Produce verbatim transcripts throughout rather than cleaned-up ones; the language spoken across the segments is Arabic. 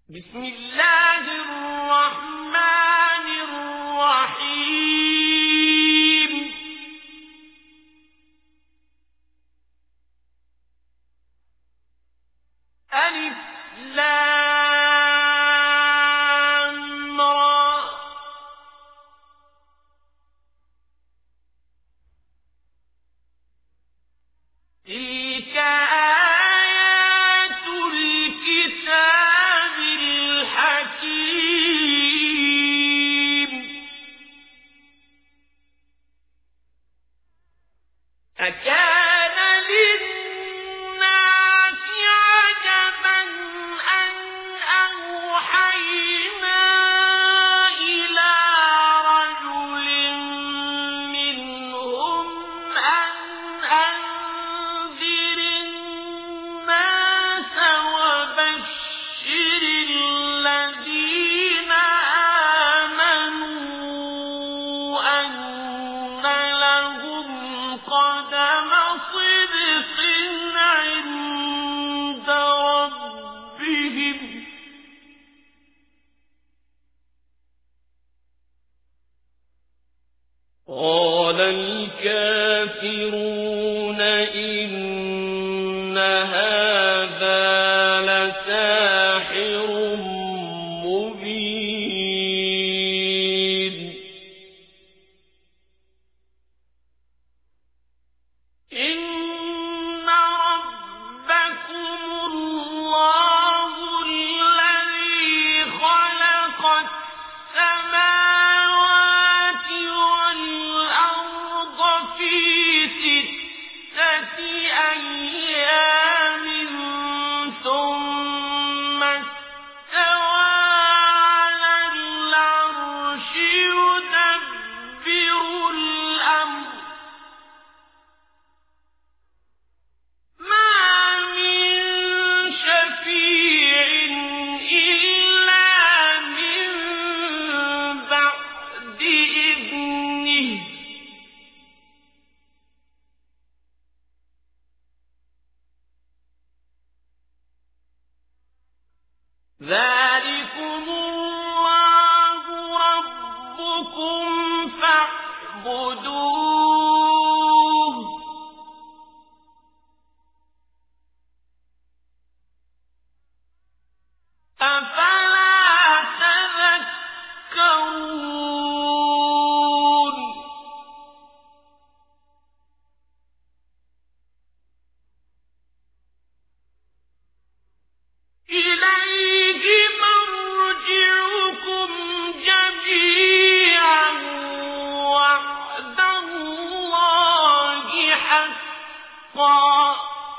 بسم الله الرحمن الرحيم. ألف لام را. تلك آيات الكتاب الحكيم. أكان للناس عجبا أن أوحينا إلى رجل منهم أن أنذر الناس وبشر الذين آمنوا أن لهم قدم صدق عند ربهم. قال الكافرون إن هذا لساحر مبين. إن ربكم الله الذي خلق السماوات والأرض في ستة أيام ثم استوى على العرش يدبر الأمر. ما من شفيع إلا من بعد إذنه. ذلكم الله ربكم فاعبدوه. أفلا تذكرون. إليه مرجعكم جميعا وعد الله حقا.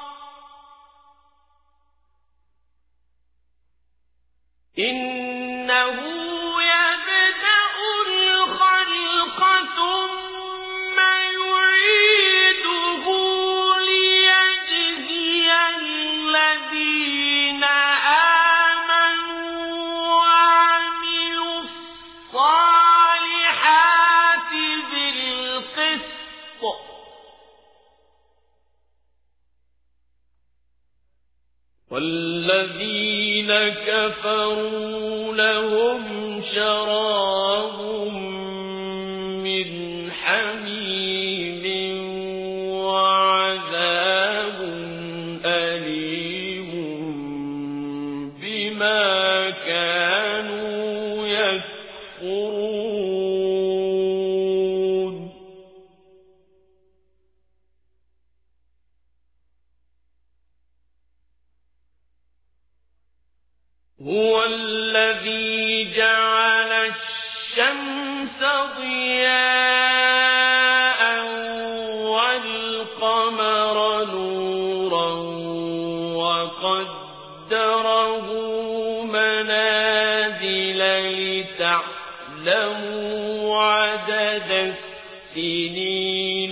إنه يبدأ الخلق ثم يعيده ليجزي الذين آمنوا وعملوا الصالحات بالقسط. والذين كفروا لهم شراب من حميم وعذاب أليم بما كانوا يكفرون. هو الذي جعل الشمس ضياء والقمر نورا وقدره منازل لتعلموا عدد السنين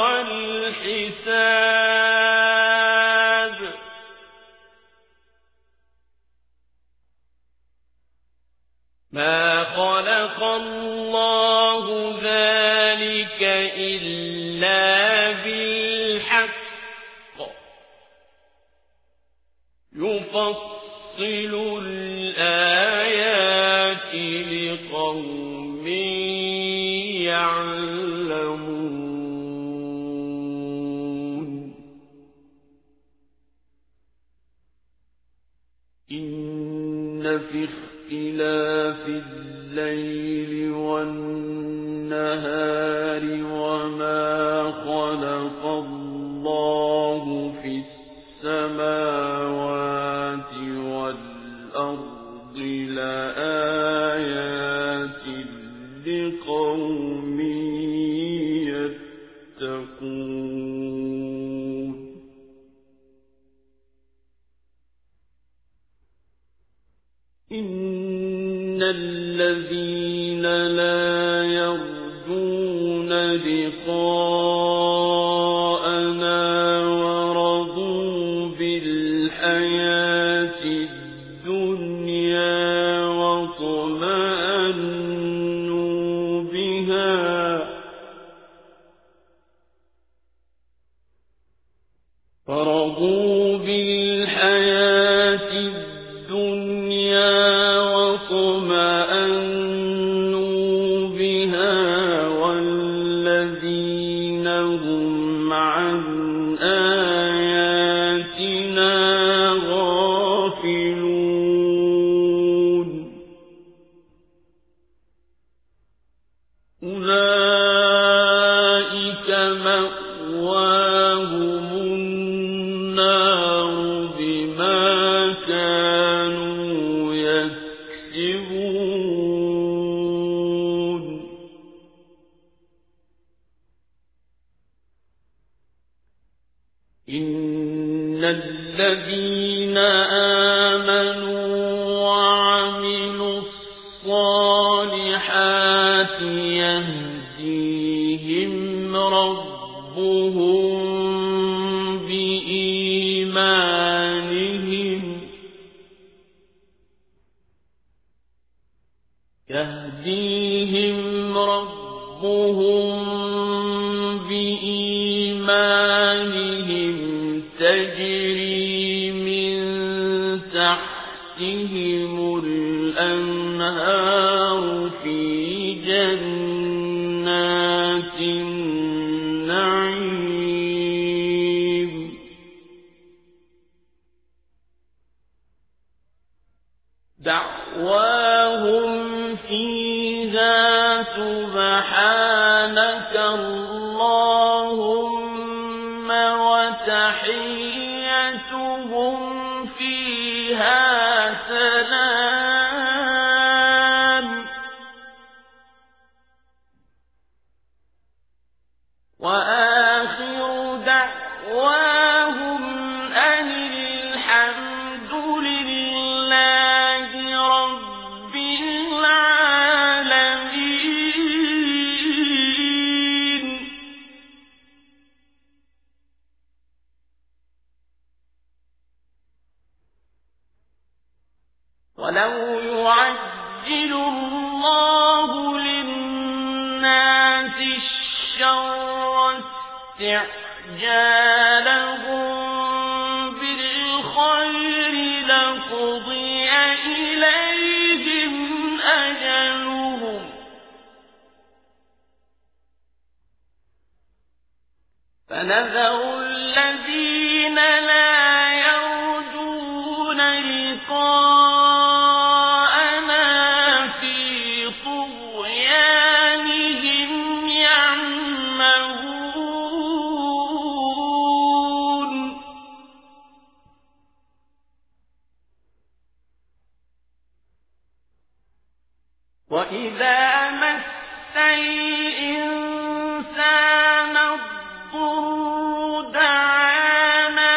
والحساب. ما خلق الله ذلك إلا بالحق يفصل الآيات في اختلاف الليل والنهار وما خلق الله في السماوات والأرض لآيات لقوم يتقون. إن الذين لا يرجون لقاءنا ورضوا بالحياة الدنيا واطمأنوا بها ورضوا بالحياة الدنيا واطمأنوا بها والذين هم عن آياتنا غافلون أولئك مأواهم النار بما كانوا يكسبون. إن الذين آمنوا وعملوا الصالحات يهديهم ربهم بإيمانهم يهديهم ربهم بإيمانهم تجري من تحتهم الأنهار في جنات النعيم. دعواهم فيها سبحانك اللهم وتحيتهم فيها سلام وآخر دعواهم أن الحمد لله رب العالمين. ولو يعجل الله للناس الشر استعجالهم بالخير لقضي إليهم أجلهم فنذر الذين لا يرجون لقاءنا في طغيانهم يعمهون. وإذا مس الإنسان الضر دعانا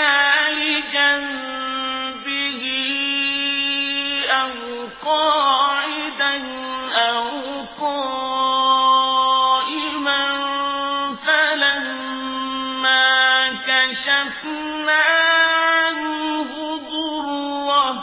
لجنبه أو قاعدا أو قائما فلما كشفنا عنه ضره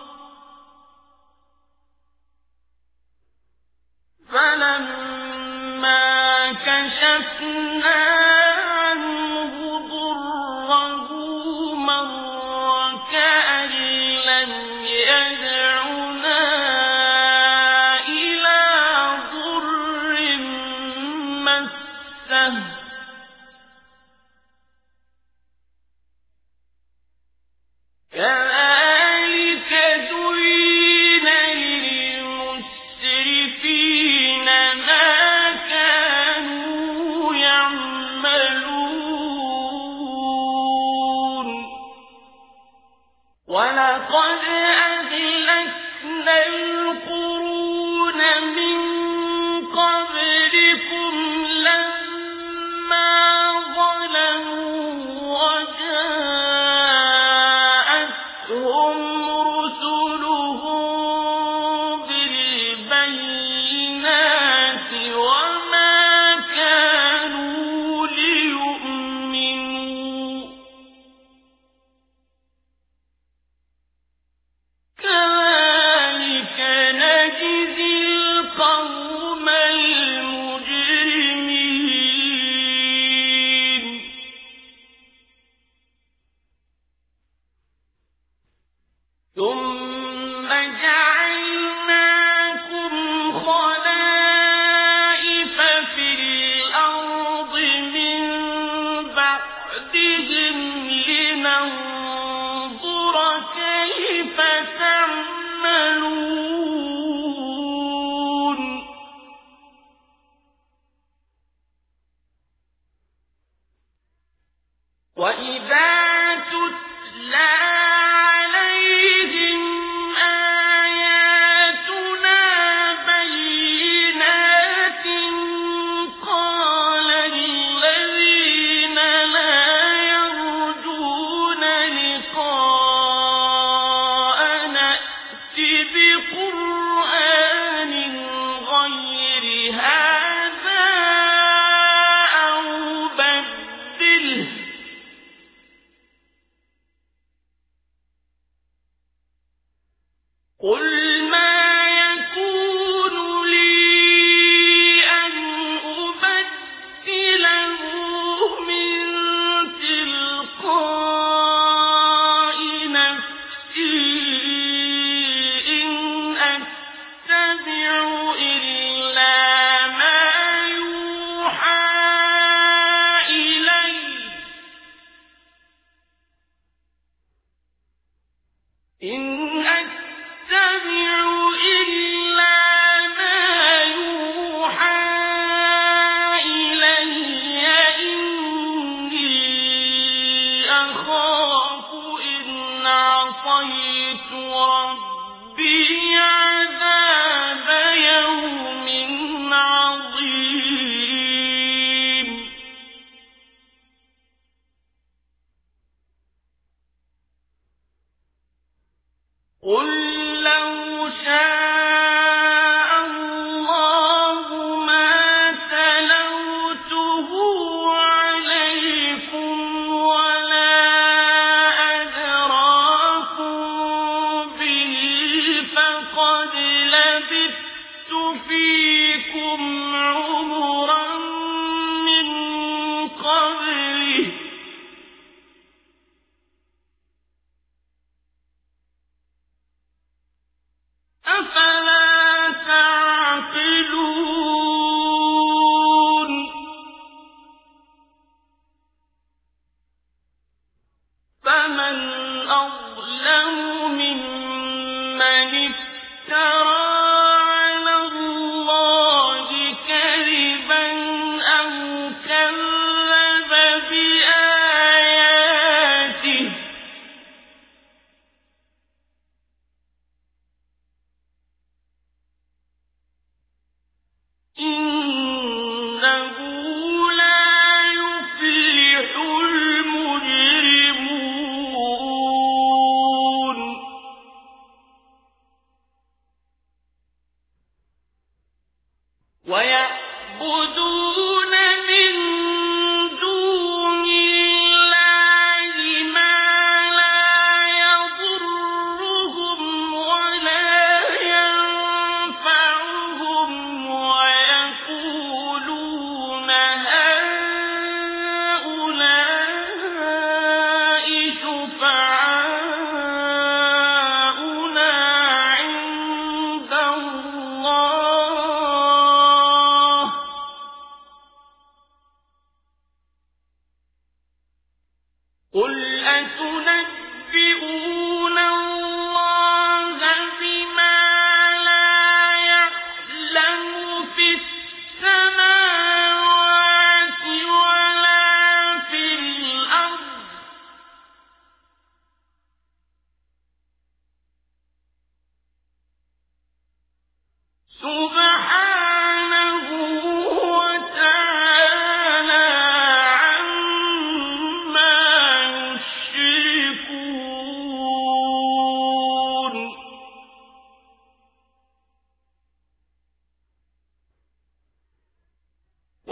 فلما كشفنا عنه ضره مر كأن لم يدعنا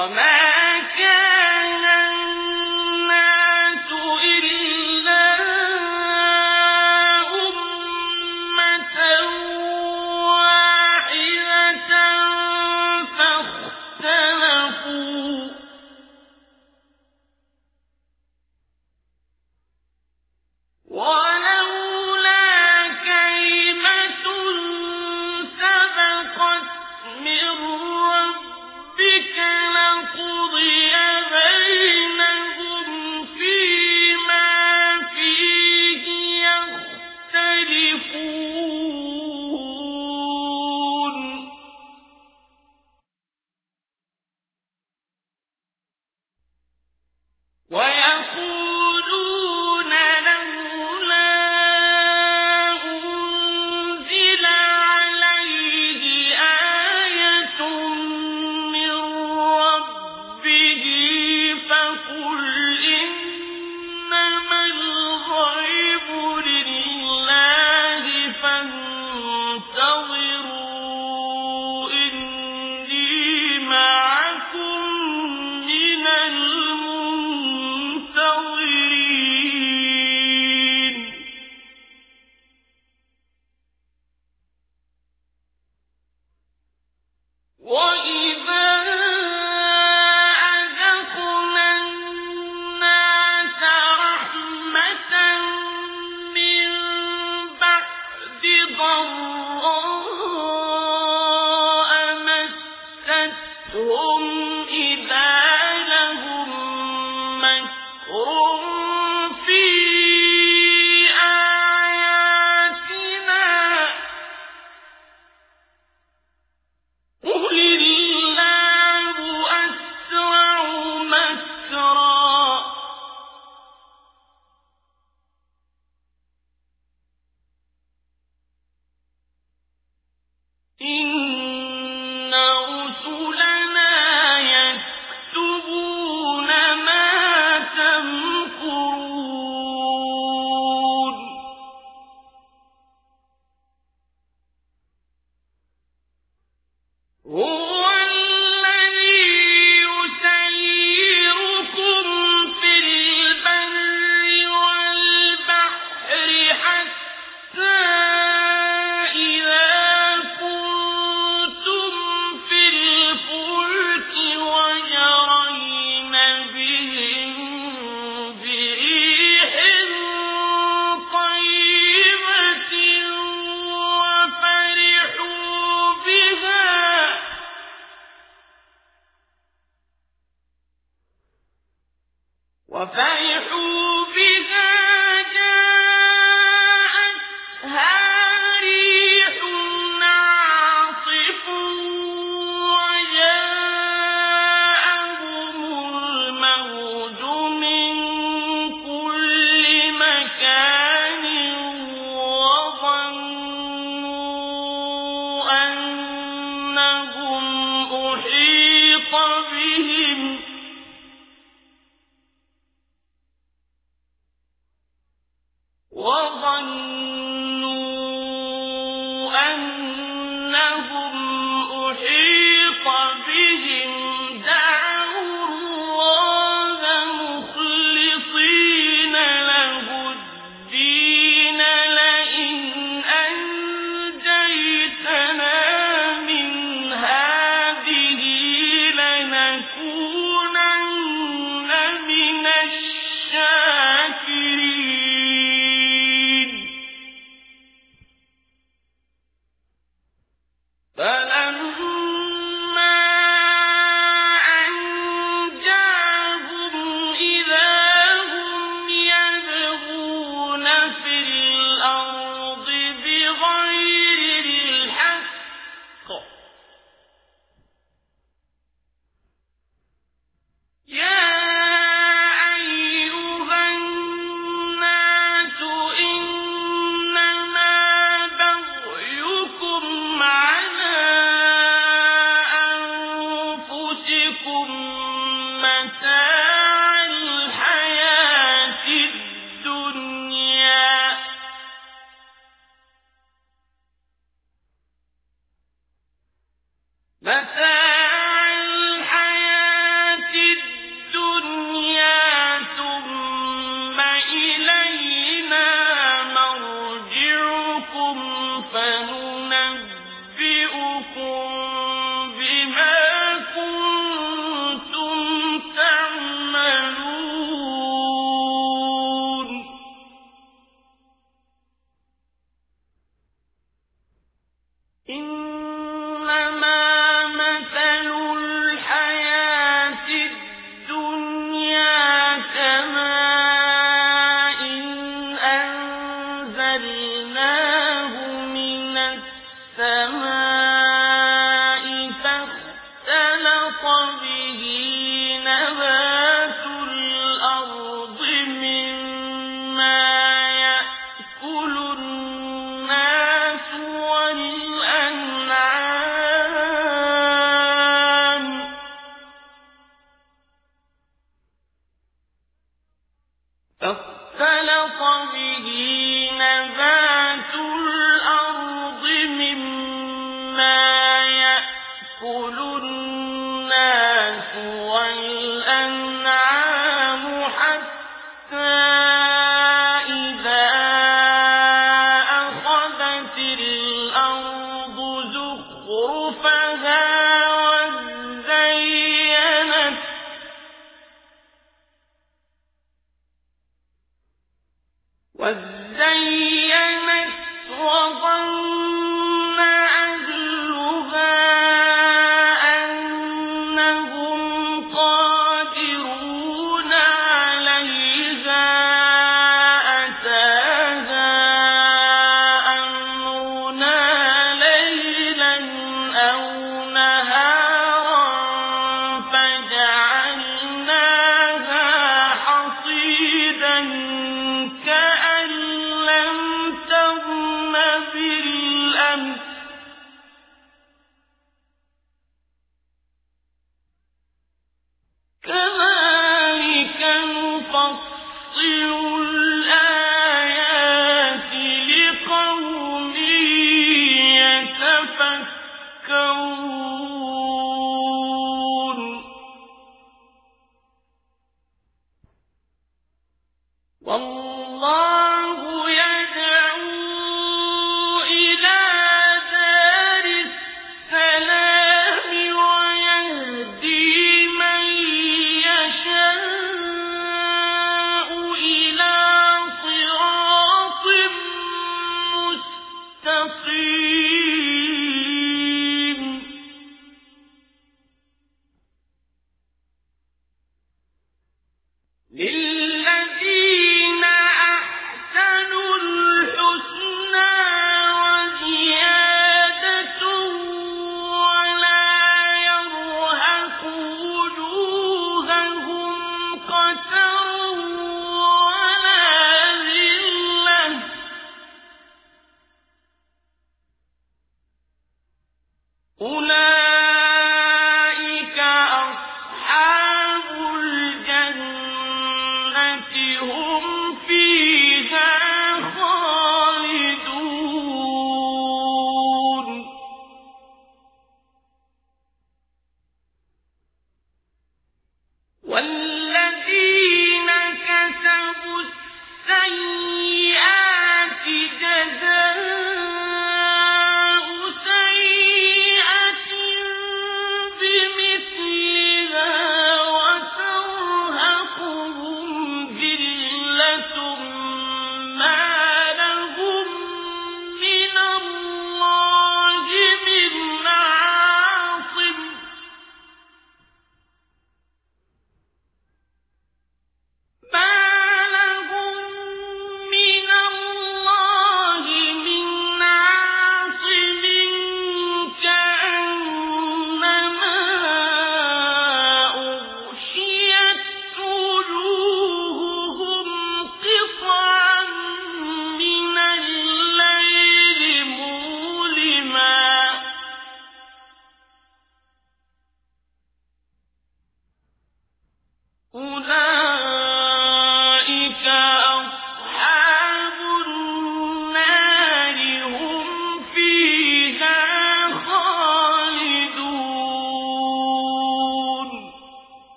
متاع الحياة إنما مثل الحياة الدنيا كماء أنزلناه من السماء فاختلط به نبات الأرض مما يأكل الناس والأنعام فاختلط به نبات الأرض مما يأكل الناس والأنعام حتى إذا أخذت الأرض زخرفها وزينت وزينت وظن أهلها أنهم قادرون عليها أتاها أمرنا ليلا أو نهارا فجعلناها حصيدا كأن لم تغن بالأمس كذلك نفصل الآيات لقوم يتفكرون والله يدعو إلى دار السلام ويهدي من يشاء إلى صراط مستقيم للذين أحسنوا الحسنى وزيادة ولا يرهق وجوههم قتر ولا ذلة أولئك أصحاب الجنة هم فيها خالدون والذين كسبوا السيئات جزاء سيئة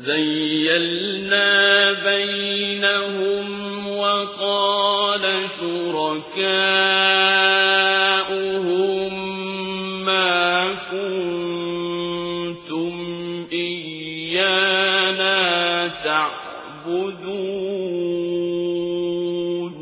زيّلْنَا بَيْنَهُمْ وَقَالَ شُرَكَاؤُهُم مَّا كُنتُمْ إِيَّانَا تَعْبُدُونَ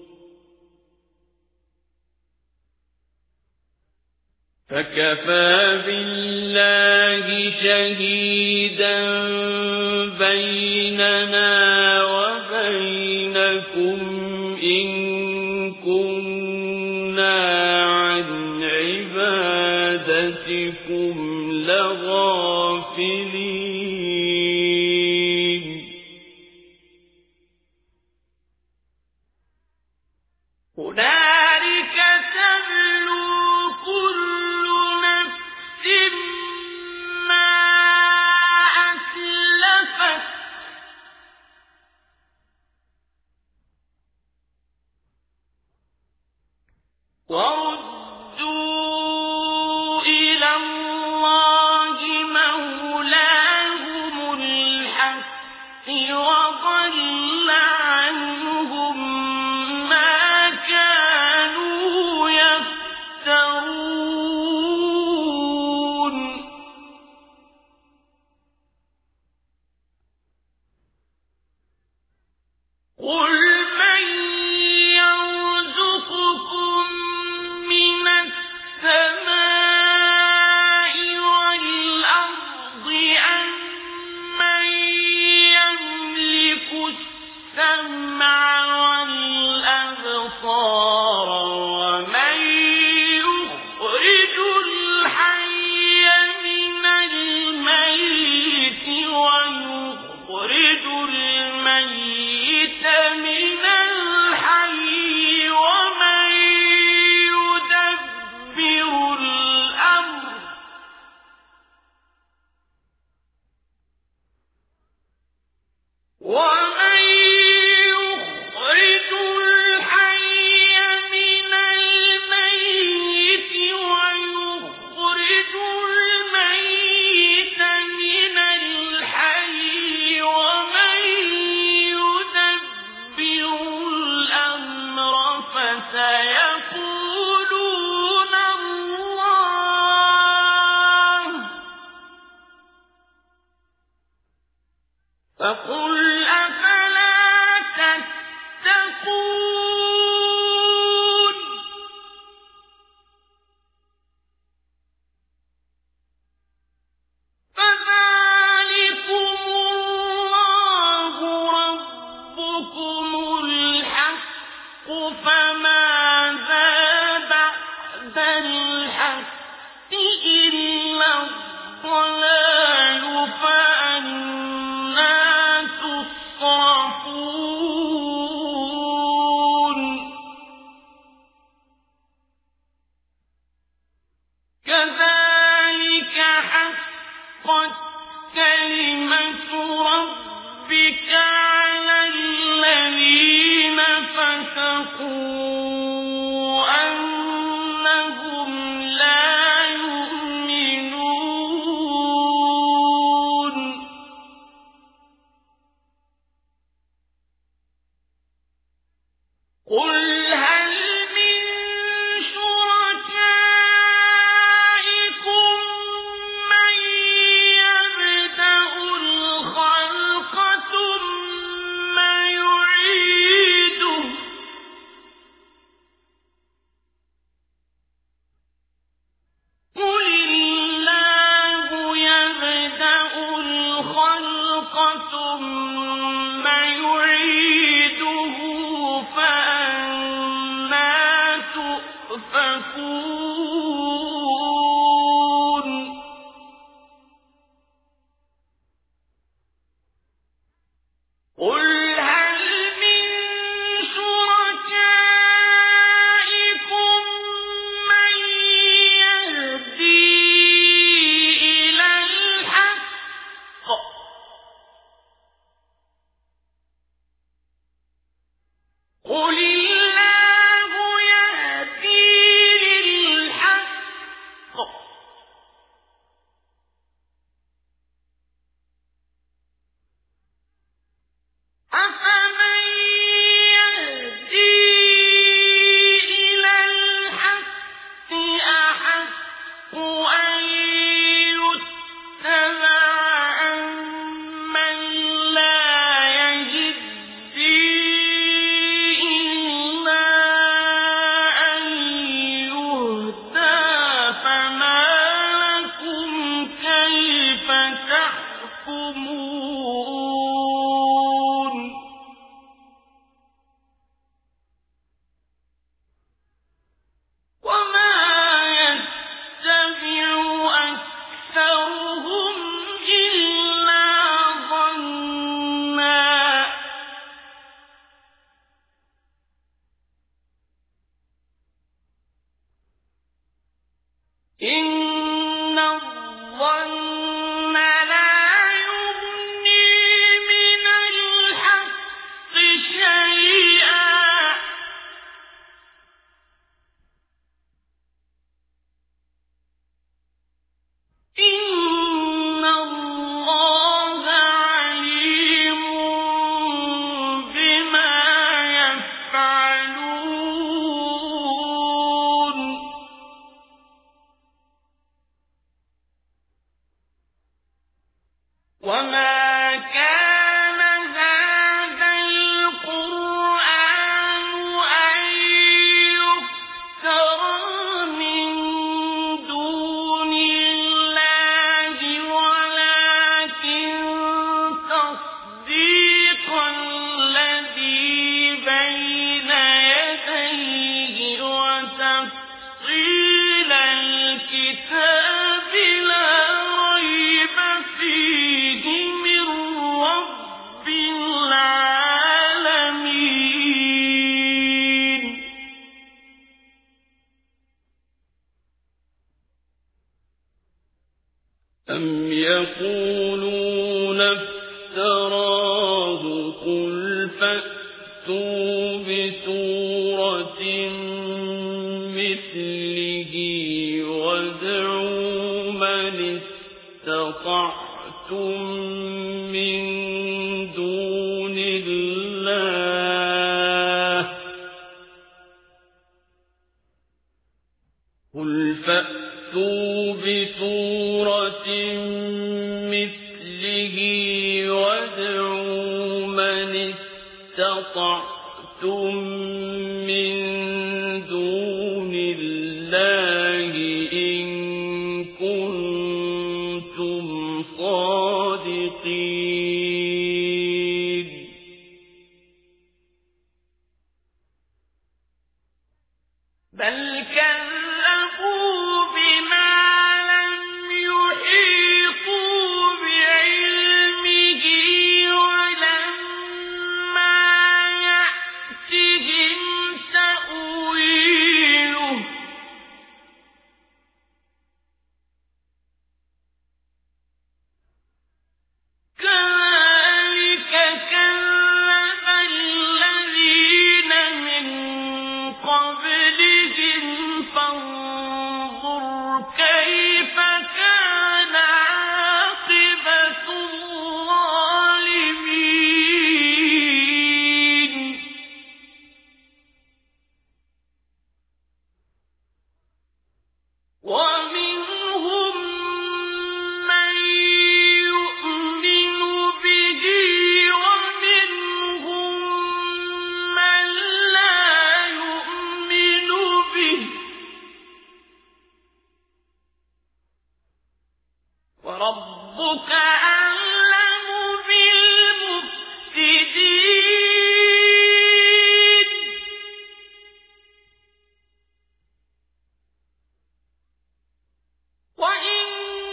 فَكَفَىٰ بِاللَّهِ شَهِيدًا بَيْنَنَا وَبَيْنَكُمْ إِن كُنَّا عَنْ عِبَادَتِكُمْ لَغَافِلِينَ هُنَالِكَ تَبْلُو كُلُّ نَفْسٍ مَّا أَسْلَفَتْ وَرُدُّوا إِلَى اللَّهِ مَوْلَاهُمُ الْحَقِّ وَضَلَّ عَنْهُم مَّا كَانُوا يَفْتَرُونَ قُلْ مَن يَرْزُقُكُم مِّنَ السَّمَاءِ وَالْأَرْضِ أَمَّن يَمْلِكُ السَّمْعَ وَالْأَبْصَارَ وَمَن يُخْرِجُ الْحَيَّ مِنَ الْمَيِّتِ وَيُخْرِجُ الْمَيِّتَ مِنَ الْحَيِّ وَمَن يُدَبِّرُ الْأَمْرَ وَمَن يُخْرِجُ الْحَيَّ مِنَ الْمَيِّتِ وَيُخْرِجُ الْمَيِّتَ مِنَ الْحَيِّ وَمَن يُدَبِّرُ الْأَمْرَ فَسَيَقُولُونَ اللَّهُ فَقُلْ أَفَلَا تَتَّقُونَ فَذَٰلِكُمُ اللَّهُ رَبُّكُمُ الْحَقُّ فَمَاذَا بَعْدَ الْحَقِّ إِلَّا الضَّلَالُ فَأَنَّىٰ تُصْرَفُونَ كَذَٰلِكَ حَقَّتْ كَلِمَةُ رَبِّكَ عَلَى الَّذِينَ فَسَقُوا أَنَّهُمْ لَا يُؤْمِنُونَ قُلْ هَلْ مِن شُرَكَائِكُم مَّن يَبْدَأُ الْخَلْقَ ثُمَّ يُعِيدُهُ قُلِ اللَّهُ يَبْدَأُ الْخَلْقَ ثُمَّ يُعِيدُهُ فَأَنَّىٰ تُؤْفَكُونَ قُلْ هَلْ مِن شُرَكَائِكُم مَّن يَهْدِي إِلَى الْحَقِّ قُلِ اللَّهُ يَهْدِي الكتاب لا ريب فيه من رب العالمين أم يقولون افتراه قل فأتوا بسورة مثله وادعوا من استطعتم من دون الله قل فأتوا بسورة مثله وادعوا من استطعتم من دون الله إن كنتم صادقين بل كذبوا بما لم يحيطوا بعلمه ولما يأتهم تأويله كذلك كذب الذين من قبلهم فانظر كيف كان عاقبة الظالمين ومنهم من يؤمن به ومنهم من لا يؤمن به وربك أعلم بالمفسدين وإن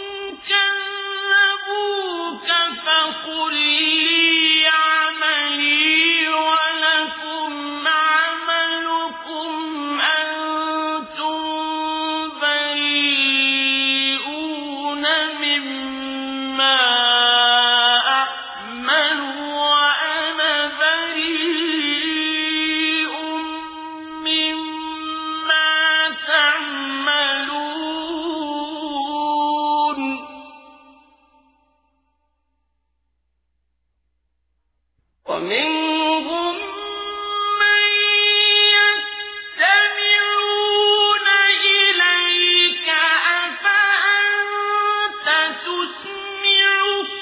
كذبوك فقل لي عملي ولكم عملكم أنتم بريئون مما أعمل وأنا بريء مما تعملون ومنهم من يستمعون إليك أفأنت تسمع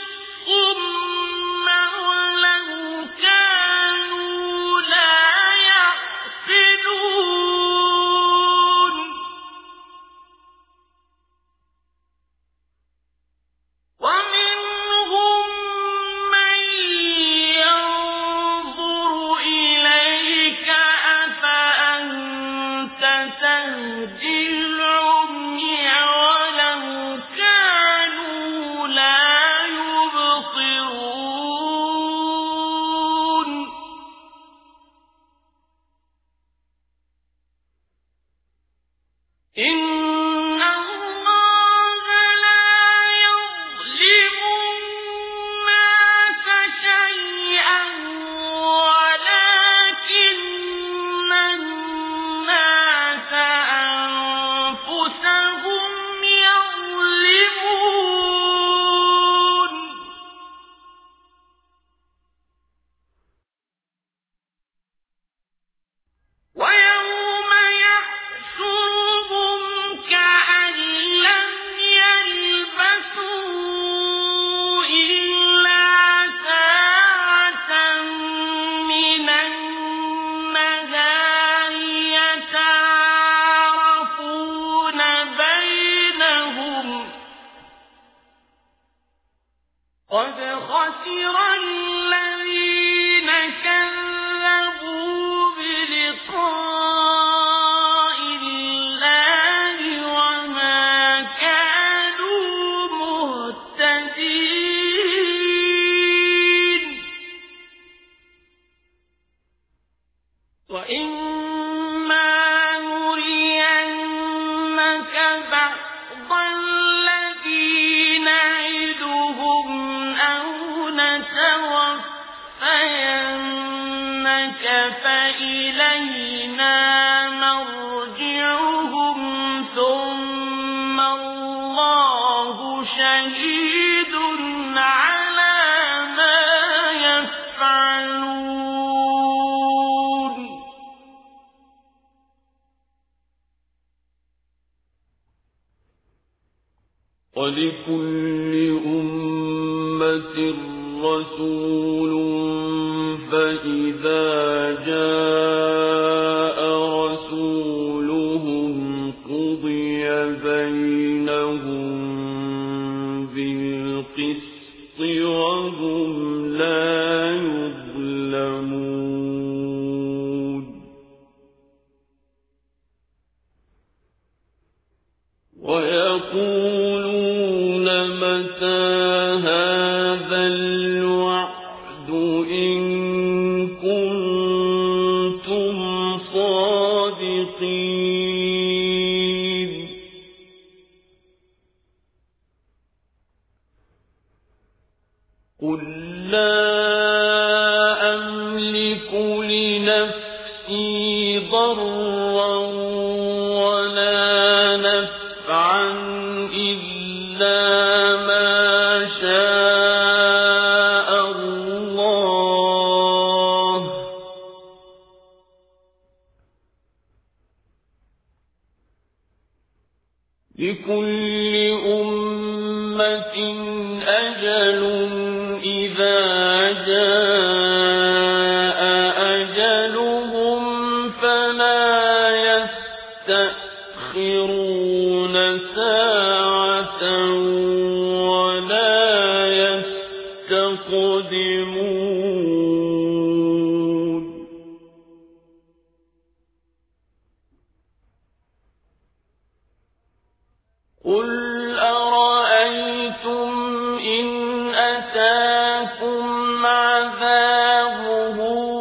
الصم ولو كانوا لا يعقلون ومنهم من ينظر إليك أفأنت تهدي العمي ولو كانوا لا يبصرون إن الله لا يظلم الناس شيئا ولكن الناس أنفسهم شهيد على ما يفعلون ولكل أمة رسول فإذا جاء رسولهم قضي بينهم بالقسط وهم لا يظلمون ويقولون متى هذا الوعد إن كنتم صادقين قل لا أملك لنفسي ضرا ولا نفعا إلا ما شاء الله لكل أمة أجل إذا جاء أجلهم فلا يستأخرون ساعة ولا يستقدمون قل أرأيتم إن أتاكم عذابه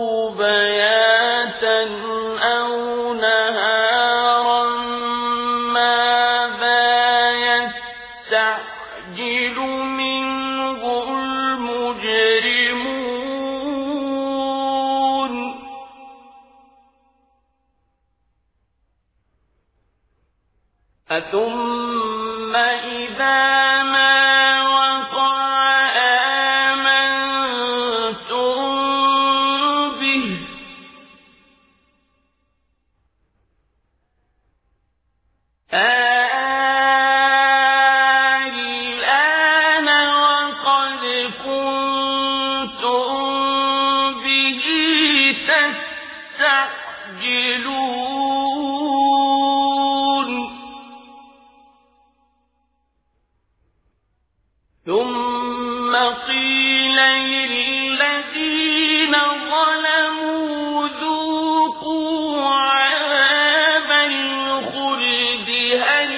بياتا أو نهارا ماذا يستعجل منه المجرمون أثم إذا ما وقع آمنتم به الآن وقد كنتم به تستعجلون ثم قيل للذين ظلموا ذوقوا عذاب الخلد هل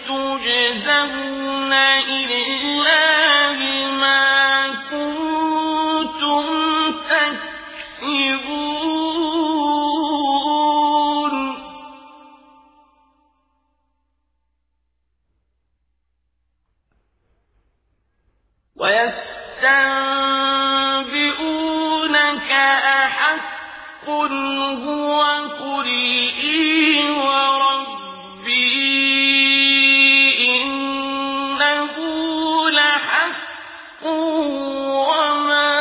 تجزون إلا بما كنتم تكسبون ويستنبئونك أحق هو قل إي وربي إنه لحق وما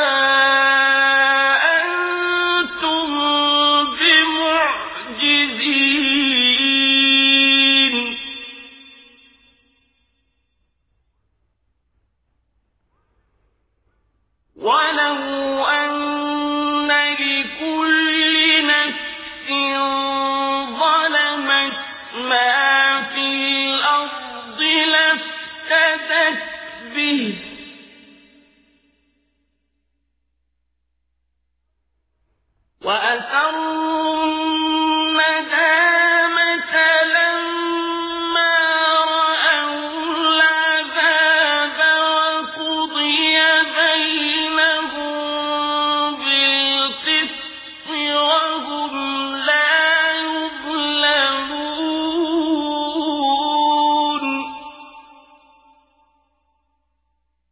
أنتم بمعجزين ولو أن لكل نفس ظلمت ما في الأرض لافتدت به وأسروا الندامة لما رأوا العذاب وقضي بينهم بالقسط وهم لا يظلمون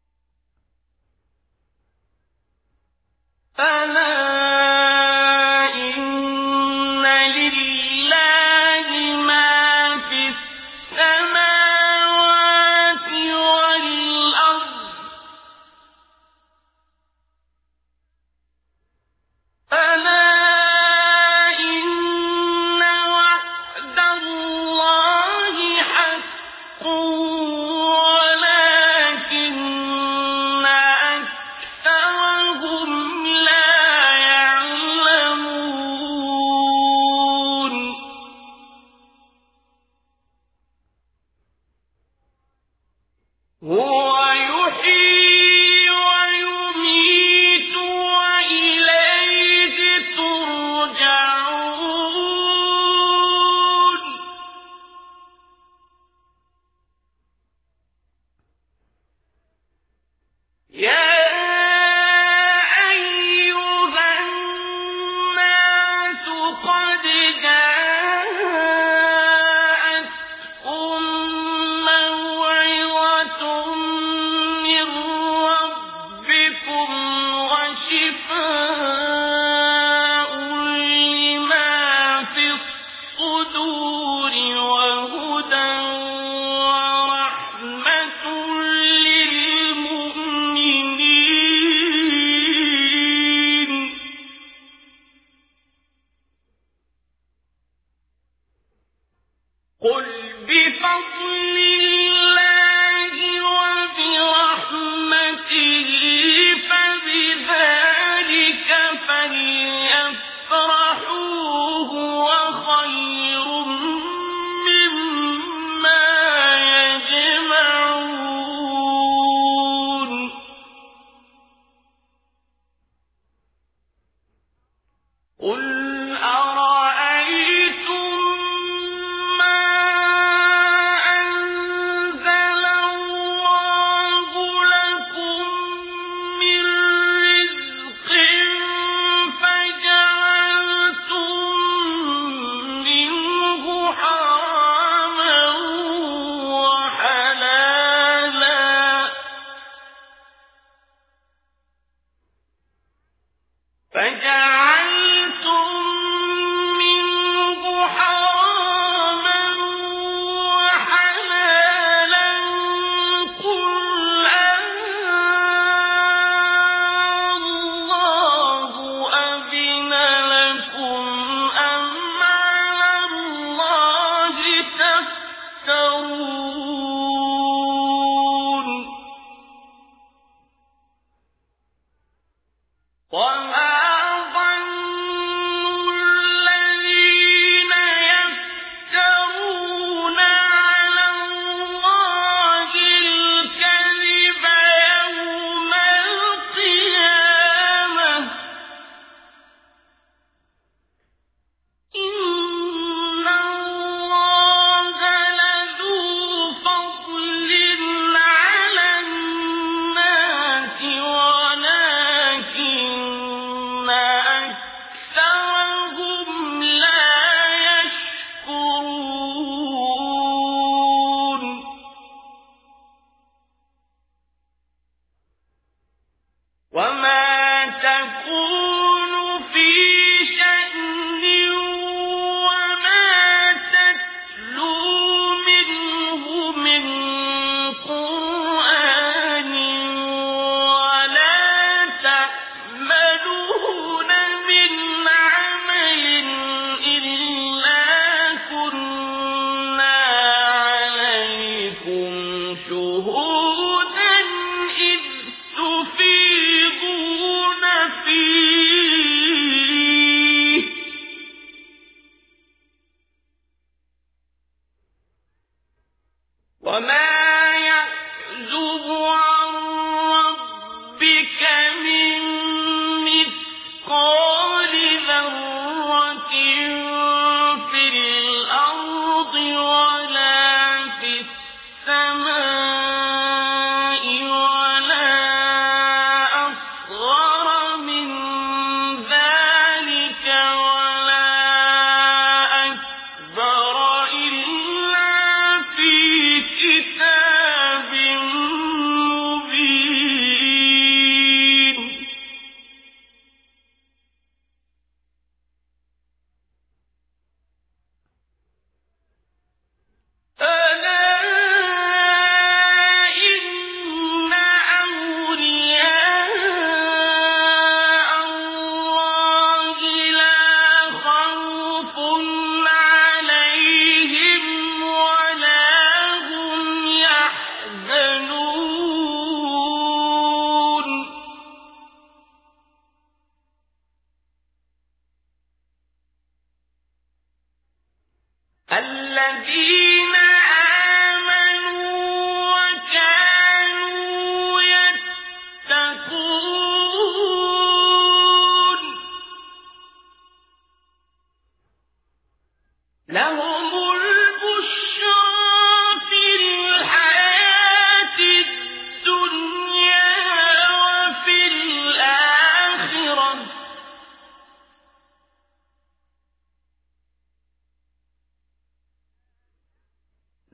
الذين آمنوا وكانوا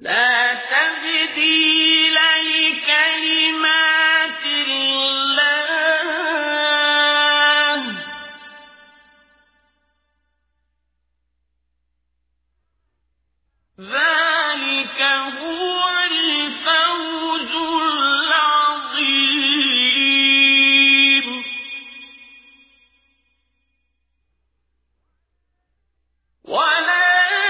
لا تبديل لكلمات الله ذلك هو الفوز العظيم ولا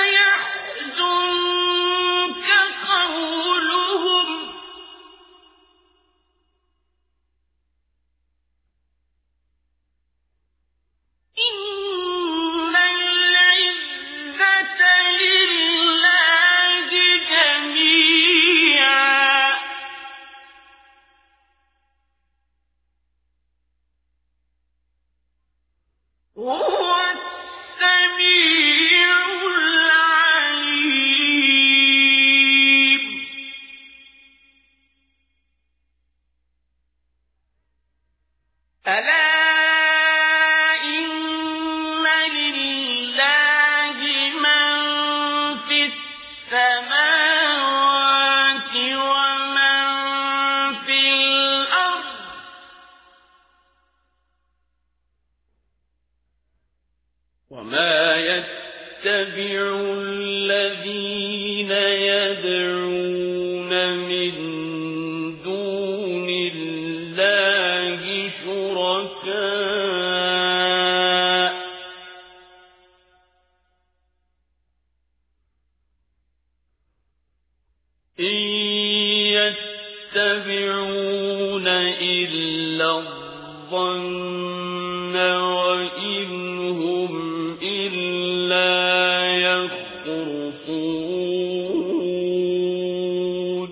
وما يتبع الذين يدعون من دون الله شركاء إن يتبعون إلا الظن وإن هم إلا يخرصون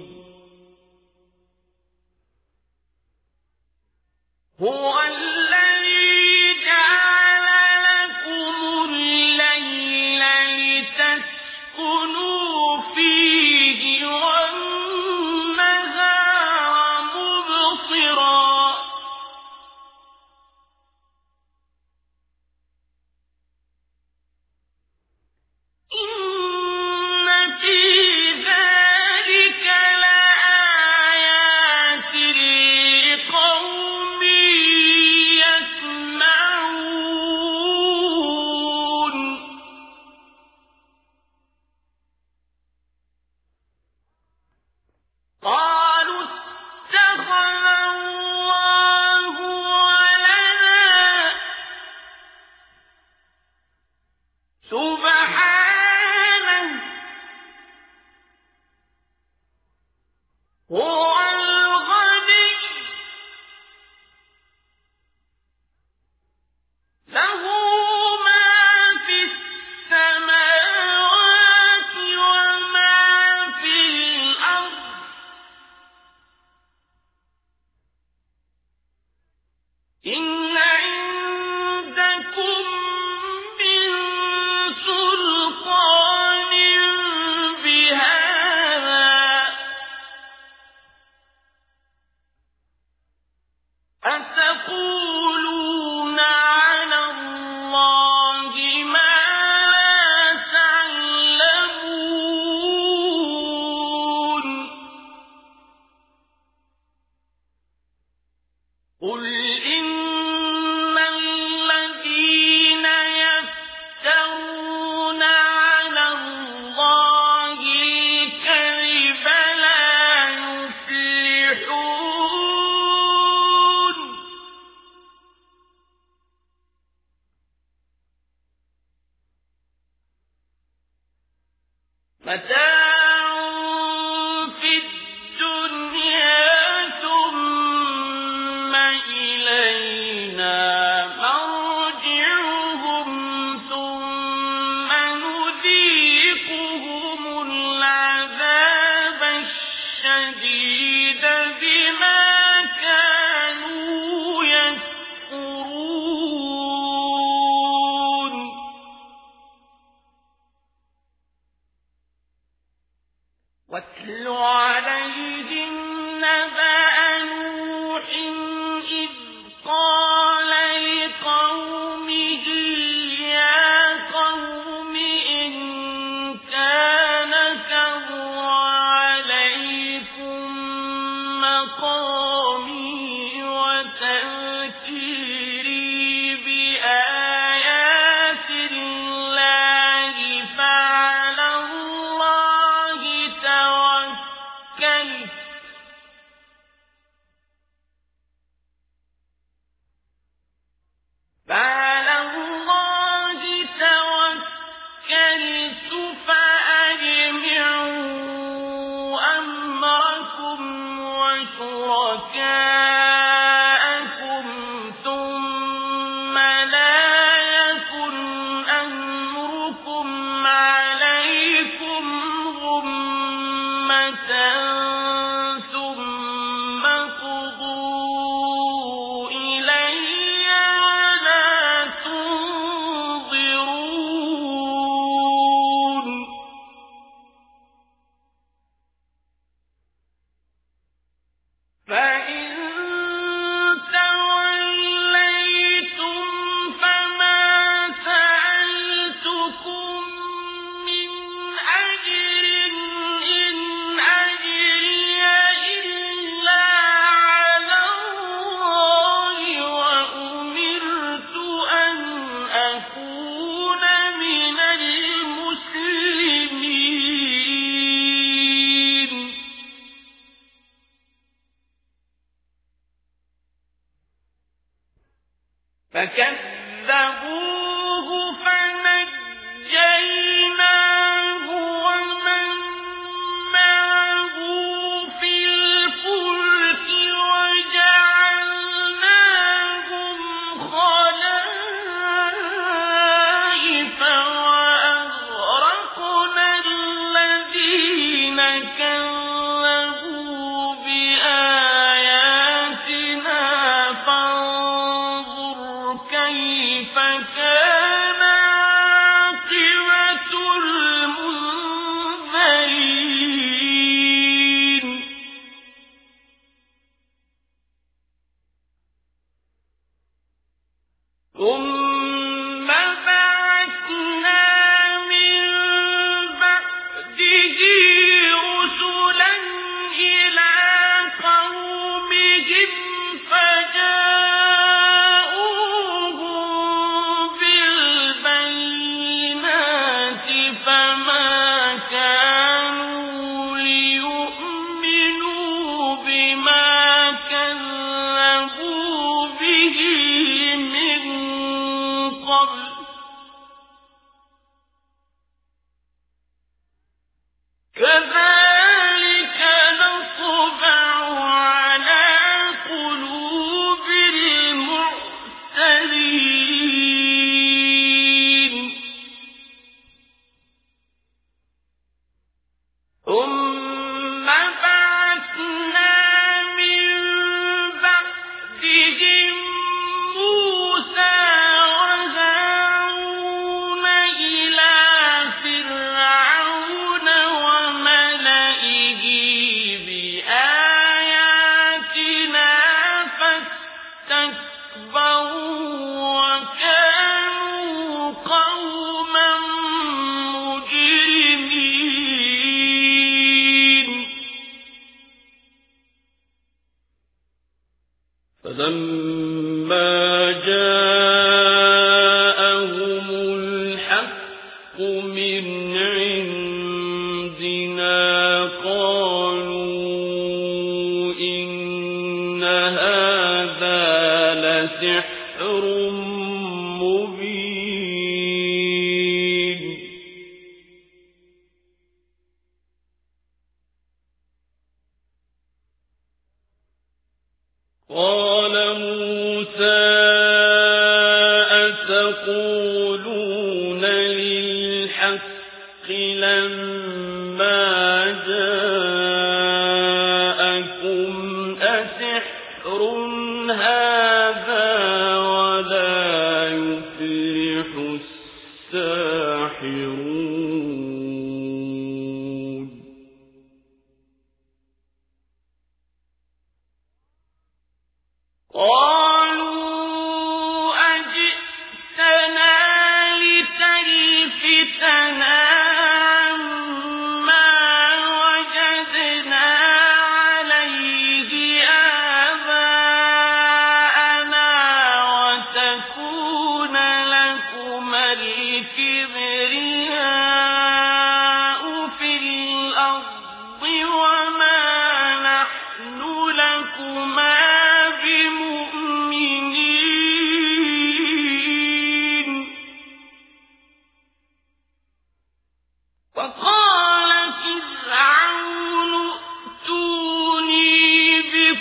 هو الذي جعل لكم الليل لتسكنوا فيه والنهار مبصرا واتل عليهم نبأ نوح إذ قال لقومه يا قوم إن كان كبر شركاءكم ثم لا يكن أمركم عليكم غمة ثم قضوا إلي ولا تنظرون فإن توليتم فما سألتكم من أجر إن أجري إلا على الله وأمرت أن أكون من المسلمين فكذبوه فنجيناه ومن معه في الفلك وجعلناهم خلائف وأغرقنا الذين كذبوا بآياتنا فانظر كيف كان عاقبة المنذرين ثم بعثنا من بعده رسلا إلى قومهم فجاءوهم بالبينات فما كانوا ليؤمنوا بما كذبوا به من قبل كذلك نطبع على قلوب المعتدين ثم بعثنا من بعدهم موسى وهارون إلى فرعون وملئه بآياتنا فاستكبروا وكانوا قوما مجرمين فلما جاءهم الحق من عندنا قالوا إن هذا لسحر مبين قال موسى أتقولون للحق لما جاءكم أسحر هذا ولا يفلح الساحرون قالوا أجئتنا لتلفتنا عما وجدنا عليه آباءنا وتكون لكما الكبرياء في الأرض وما نحن لكما وقال فرعون ائتوني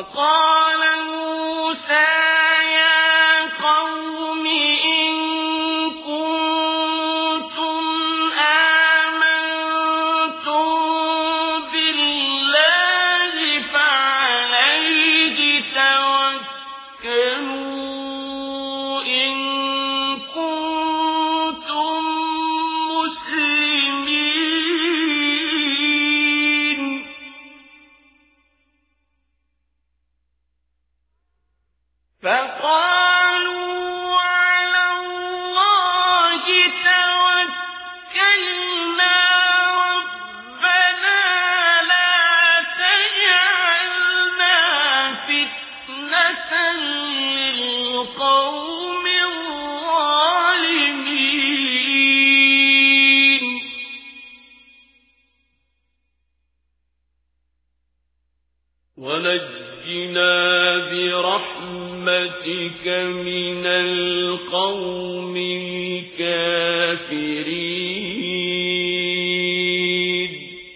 وقال موسى يا قوم إن كنتم آمنتم بالله فعليه توكلوا إن كنتم مسلمين فقالوا على الله توكلنا ربنا لا تجعلنا فتنة للقوم الظالمين ونجنا برحمتك من القوم الكافرين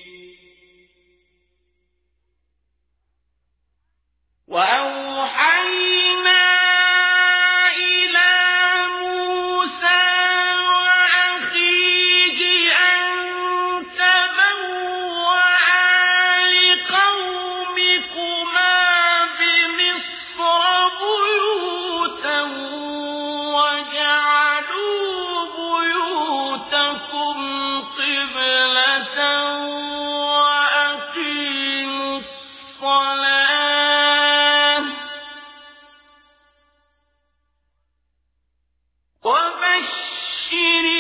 وأوحينا إلى موسى وأخيه أن تبوأ لقومكما بمصر بيوتا وجعلوا بيوتكم قبلة وأقيموا الصلاة وبشر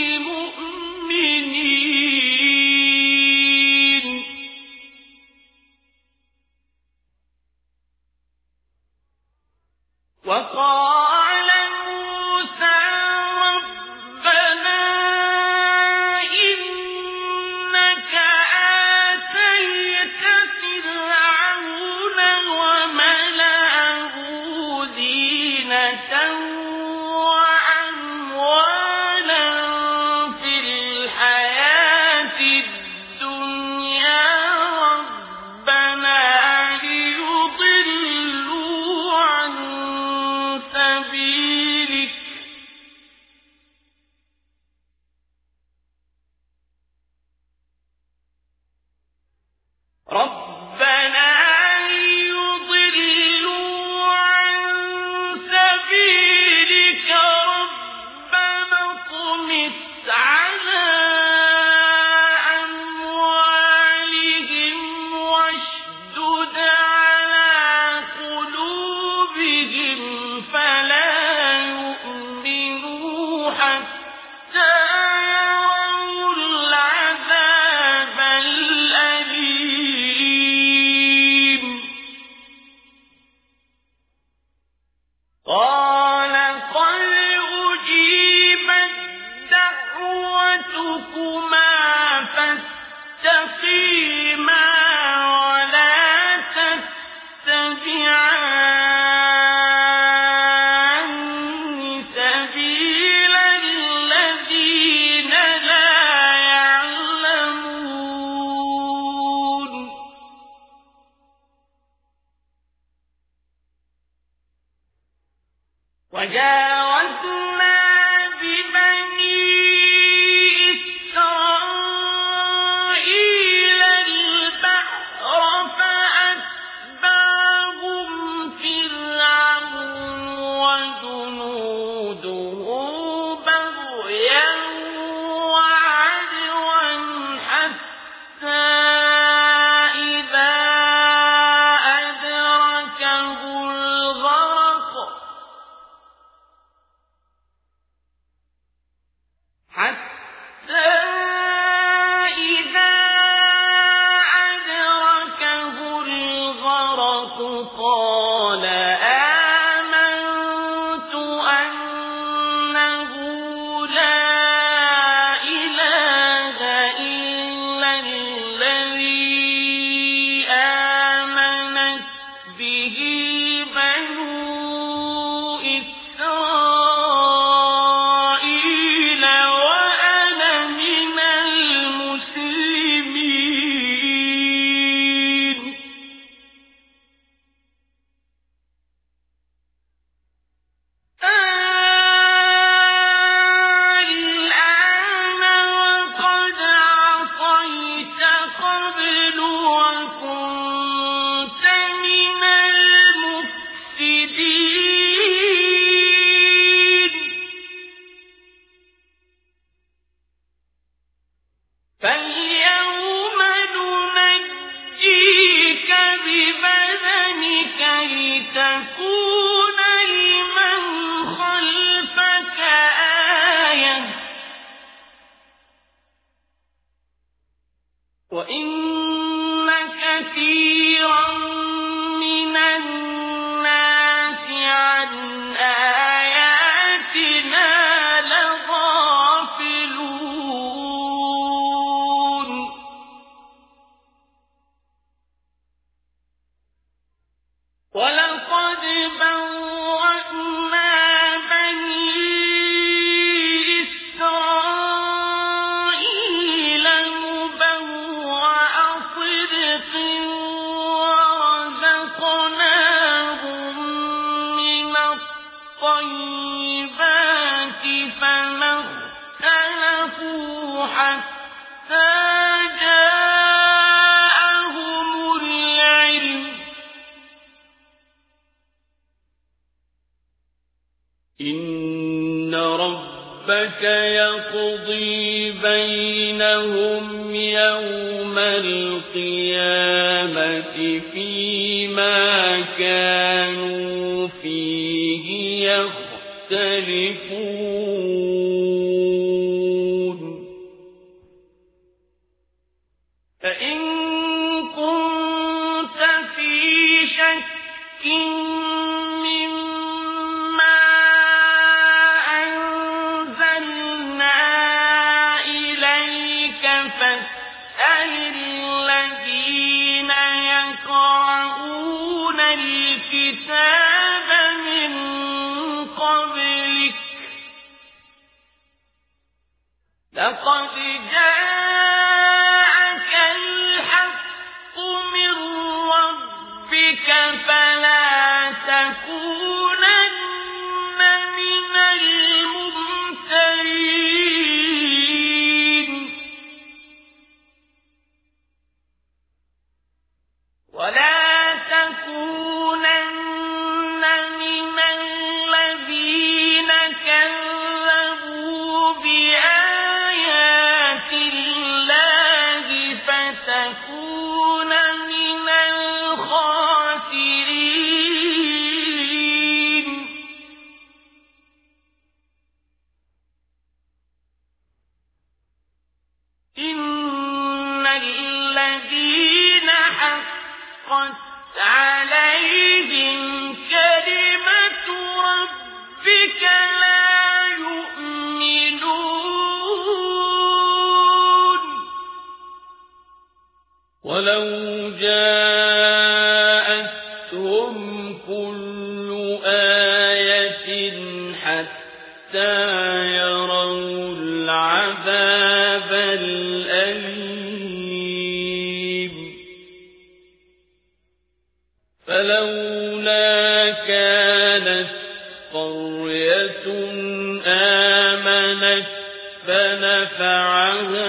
المؤمنين وقال موسى ربنا إنك آتيت فرعون وملأه زينة وأموالا في الحياة الدنيا ربنا ليضلوا عن سبيلك ربنا ليضلوا عن سبيلك ربنا اطمس على أموالهم واشدد على قلوبهم فلا يؤمنوا حتى يروا العذاب الأليم وَإِنَّ كَثِيرًا مِنَ النَّاسِ عَنْ آيَاتِنَا لَغَافِلُونَ وَلَقَدْ بَوَّأْنَا بَنِي إِسْرَائِيلَ مُبَوَّأَ صِدْقٍ وَرَزَقْنَاهُم مِّنَ الطَّيِّبَاتِ فَمَا اخْتَلَفُوا حَتَّىٰ جَاءَهُمُ الْعِلْمُ ۚ إِنَّ رَبَّكَ يَقْضِي بَيْنَهُمْ يَوْمَ الْقِيَامَةِ فِيمَا كَانُوا فِيهِ يَخْتَلِفُونَ فَإِن كُنتَ فِي شَكٍّ مِّمَّا أَنزَلْنَا إِلَيْكَ فَاسْأَلِ الَّذِينَ يَقْرَءُونَ الْكِتَابَ مِن قَبْلِكَ ۚ لَقَدْ جَاءَكَ الْحَقُّ مِن رَّبِّكَ فَلَا تَكُونَنَّ مِنَ الْمُمْتَرِينَ وَلَا تَكُونَنَّ مِنَ الَّذِينَ كَذَّبُوا بِآيَاتِ اللَّهِ فَتَكُونَ مِنَ الْخَاسِرِينَ إِنَّ الَّذِينَ حَقَّتْ عَلَيْهِمْ كَلِمَةُ رَبِّكَ لَا يُؤْمِنُونَ وَلَوْ جَاءَتْهُمْ كُلُّ آيَةٍ حَتَّىٰ يَرَوُا الْعَذَابَ الْأَلِيمَ فَلَوْلَا كَانَتْ قَرْيَةٌ آمَنَتْ فَنَفَعَهَا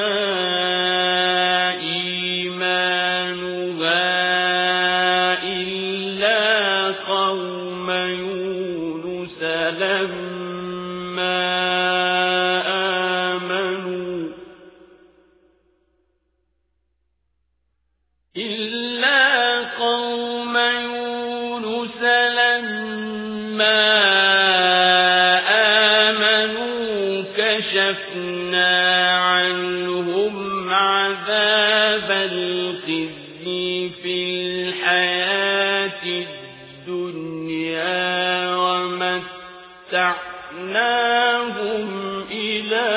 إِيمَانُهَا إِلَّا قَوْمَ يُونُسَ لَمَّا آمَنُوا إِلَّا قَوْمَ يُونُسَ لَمَّا آمَنُوا كَشَفْنَا عَنْهُمْ عَذَابَ الْخِزْيِ فِي الْحَيَاةِ الدُّنْيَا وَمَتَّعْنَاهُمْ إِلَىٰ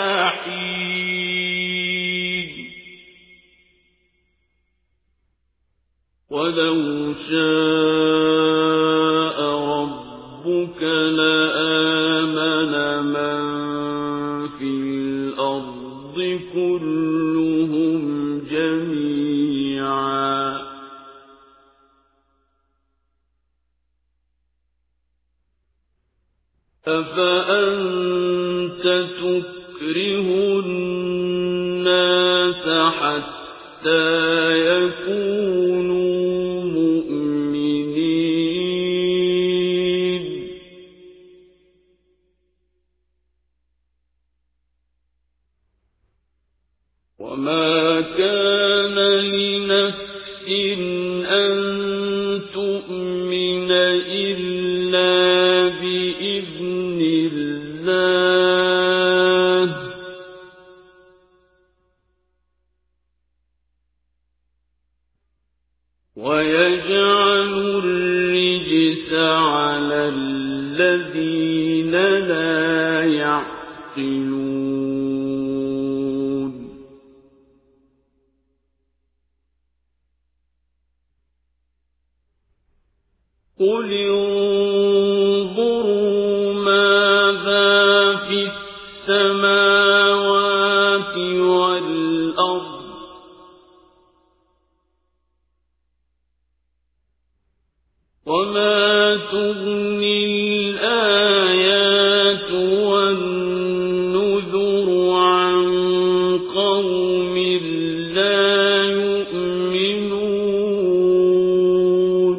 حِينٍ وَلَوْ شَاءَ رَبُّكَ لَآمَنَ مَن فِي الْأَرْضِ كُلُّهُمْ جَمِيعًا أَفَأَنتَ تُكْرِهُ النَّاسَ حَتَّىٰ يَكُونُوا مُؤْمِنِينَ وَمَا كَانَ لِنَفْسٍ أَن تُؤْمِنَ إِلَّا بِإِذْنِ اللَّهِ ويجعل الرجس على الذين لا يعقلون قل انظروا ماذا في السماوات والأرض وما تغني الآيات والنذر عن قوم لا يؤمنون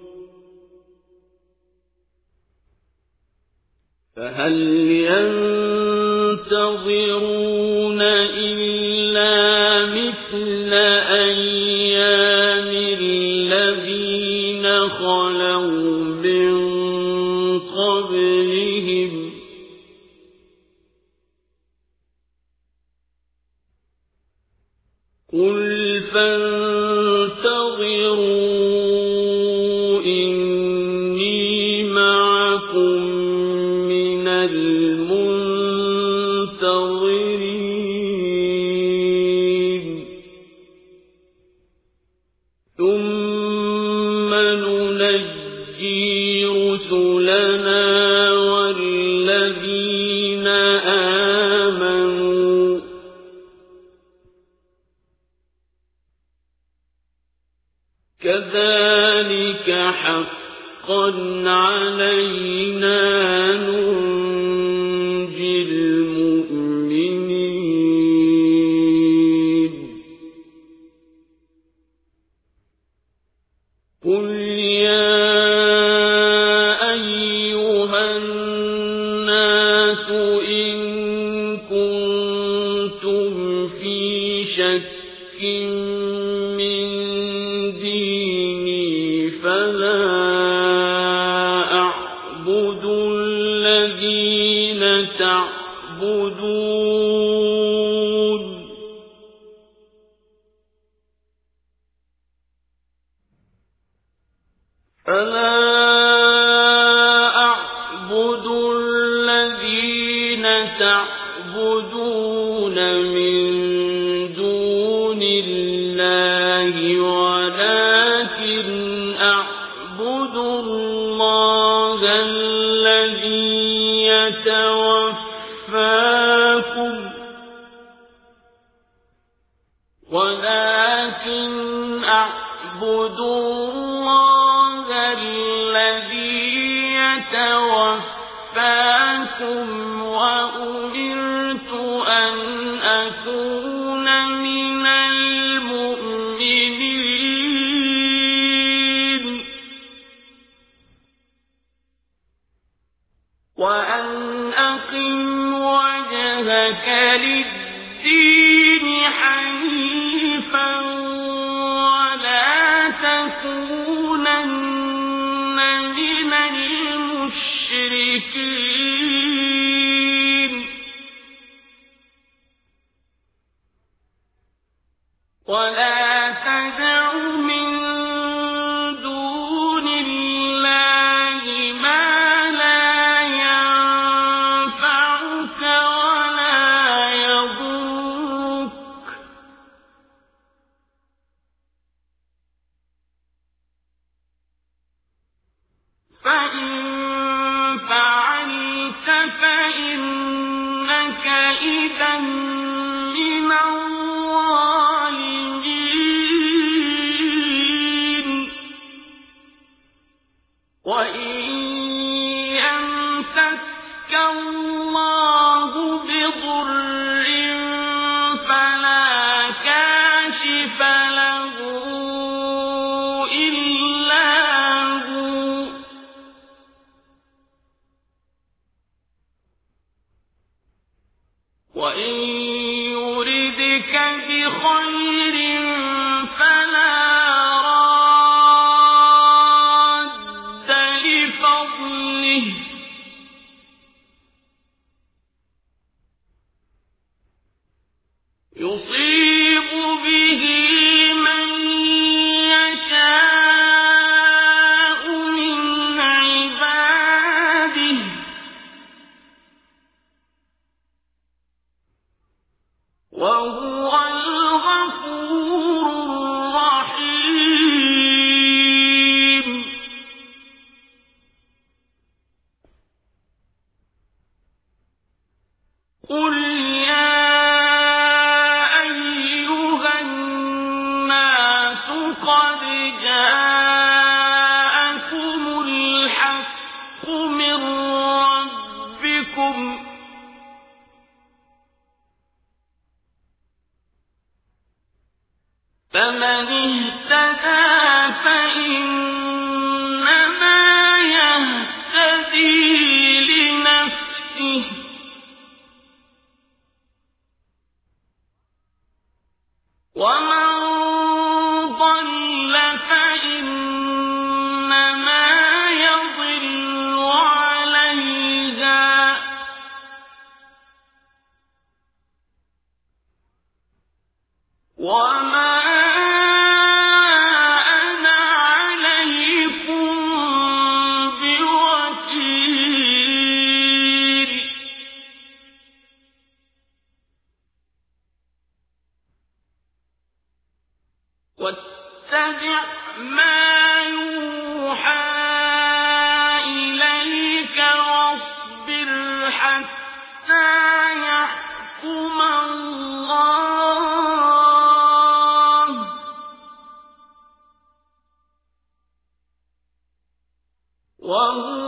فهل ينتظرون إلا مثل أيام الذين خلوا من قبلهم قل فانتظروا إني معكم من المنتظرين ثم ننجي رسلنا والذين آمنوا كذلك حقا علينا ننجي المؤمنين قل يا أيها الناس إن كنتم في شك من ديني فلا أعبد الذين تعبدون فلا أعبد الذين تعبدون من دون الله ولكن أعبد الله الذي يتوفاكم ولكن أعبد الله الذي يتوفاكم وأمرت أن أكون من المؤمنين وأن أقم وجهك للدين حنيفا ولا تكونن من المشركين ولا تدع من دون الله ما لا ينفعك ولا يضرك فإن فعلت فإنك إذا من الظالمين وإن يمسك الله بضر فلا كاشف له إلا هو وإن يردك بخير فلا راد لفضله يصيب به من يشاء وهو الغفور الرحيم. قل يا أيها الناس قد جاءكم الحق من ربكم فمن اهتدى فإنما يهتدي لنفسه ومن ضل فإنما يضل عليها وما أنا عليكم بوكيل. واتبع ما يوحى إليك واصبر حتى يحكم الله وهو